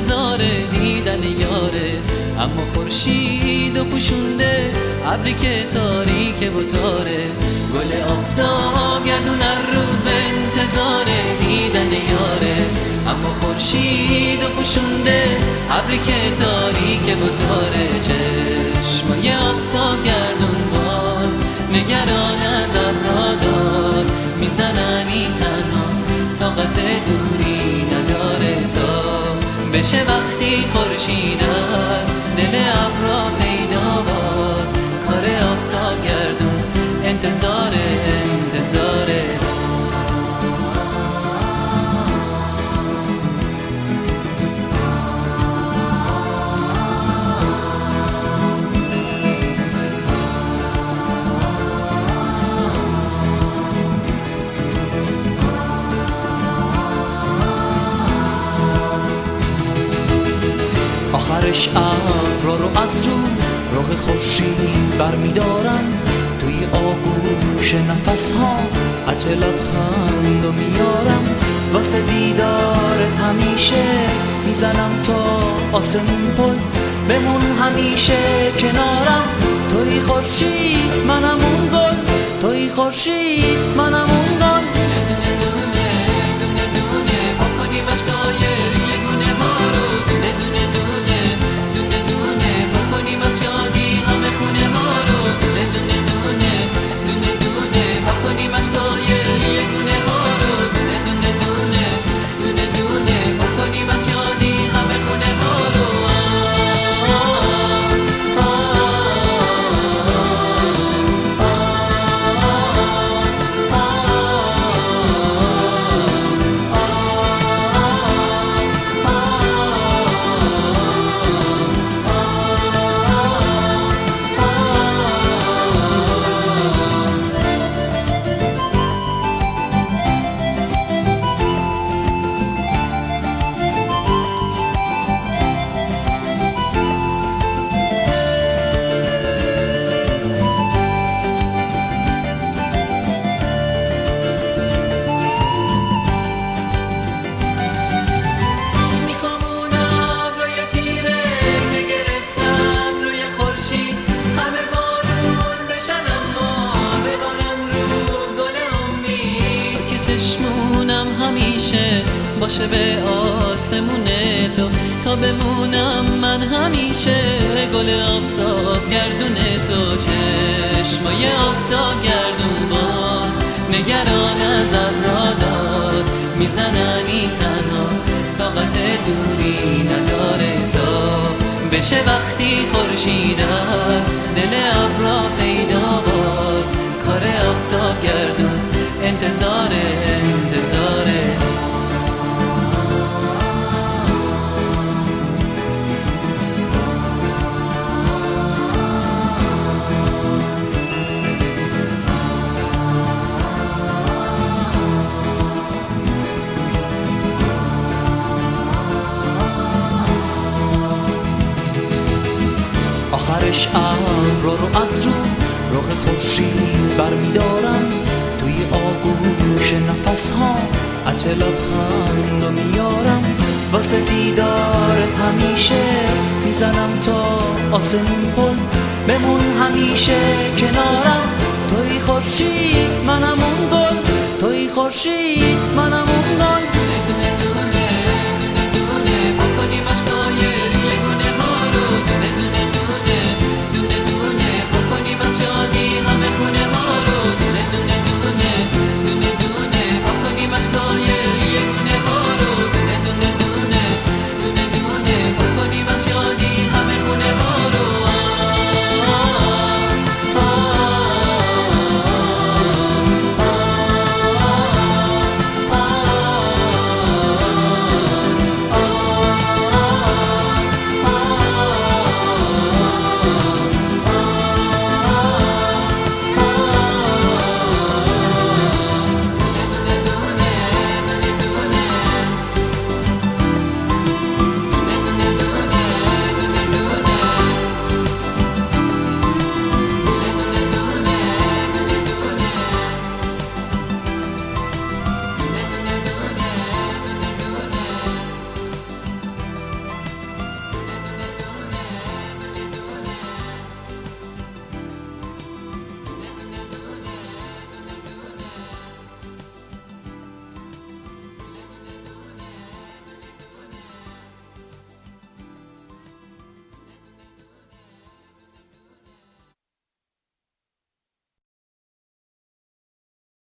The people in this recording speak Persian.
انتظار دیدن یاره. اما خورشید و پوشونده ابری که تاریک و تاره. گل آفتاب گردون هر روز به انتظار دیدن یاره. اما خورشید و پوشونده ابری که تاریک و تاره. چشمای آفتاب گردون باز نگران از ابرها داد میزننی تنها طاقت دوری نداره. تا بشه وقتی خورشید از دل ابرها پیدا باز کار آفتاب گردون انتظاره. آخرش ابرها رو از رخ خورشید برمیدارم. توی آغوش نفس ها عجله لبخند و میارم. واسه دیدارت همیشه میزنم تا آسمون پل. بمون همیشه کنارم. توی خورشید منم اون گل. توی خورشید منم اون گل. چشمونم همیشه باشه به آسمون تو. تا بمونم من همیشه گل آفتاب گردون تو. چشمای آفتاب گردون باز نگران از ابرها داد میزننی تنها طاقت دوری نداره. تا بشه وقتی خورشید از دل ابرها پیدا باز کار آفتاب گردون انتظاره. آخرش ابرها رو از رخ خورشید برمیدارم. توی آغوش نفس ها عجله لبخند و میارم. واسه دیدارت همیشه میزنم تا آسمون پل. بمون همیشه کنارم. توی خورشید منم اون گل. توی خورشید منم اون گل.